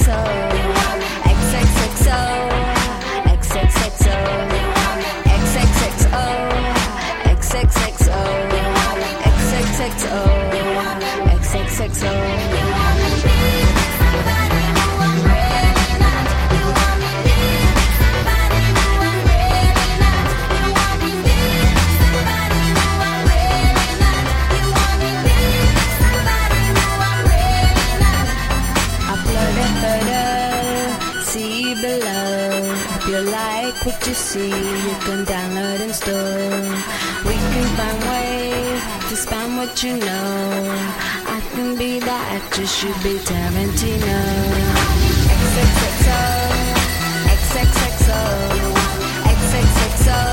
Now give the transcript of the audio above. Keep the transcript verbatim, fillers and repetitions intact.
XOXO, XXXO, XXXO, XXXO, XXXO, XXXO, XXXO. See below. If you like what you see, you can download and store. We can find ways to spam what you know. I can be the actress, you be Tarantino. XXXO, XXXO, XXXO.